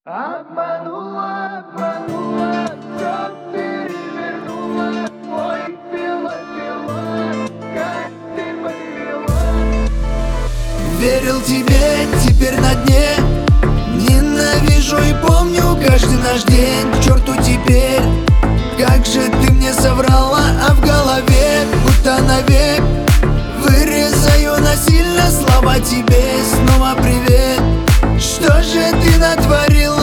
Обманула, обманула, всё перевернула. Ой, пила, пила, как ты подвела. Верил тебе, теперь на дне. Ненавижу и помню каждый наш день. К черту теперь, как же ты мне соврала. А в голове, будто навек, вырезаю насильно слова тебе. Снова привет. Что же ты натворила?